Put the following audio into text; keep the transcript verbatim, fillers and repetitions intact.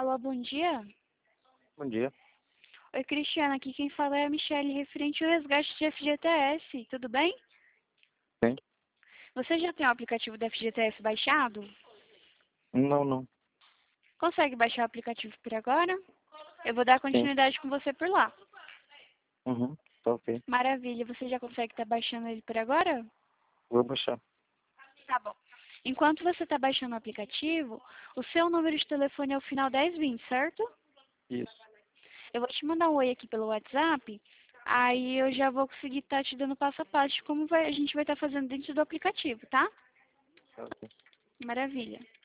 Alô, bom dia. Bom dia. Oi, Cristiana. Aqui quem fala é a Michelle, referente ao resgate de F G T S. Tudo bem? Sim. Você já tem o aplicativo da F G T S baixado? Não, não. Consegue baixar o aplicativo por agora? Eu vou dar Sim. continuidade com você por lá. Uhum. Tá ok. Maravilha. Você já consegue estar baixando ele por agora? Vou baixar. Tá bom. Enquanto você está baixando o aplicativo, o seu número de telefone é o final dez vinte, certo? Isso. Eu vou te mandar um oi aqui pelo WhatsApp, aí eu já vou conseguir estar te dando passo a passo de como vai- a gente vai estar fazendo dentro do aplicativo, tá? Tá ok. Maravilha.